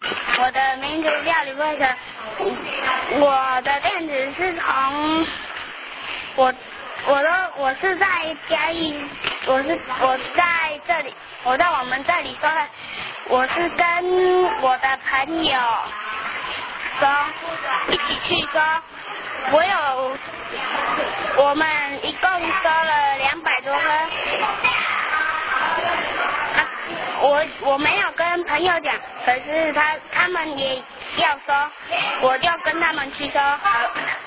我的名字叫李慧成，我的店址是从我是在嘉义，我在这里，我在我们这里说的，我是跟我的朋友一起去收，我们一共收了200多颗。我没有跟朋友讲，可是他们也要收，我就跟他们去收。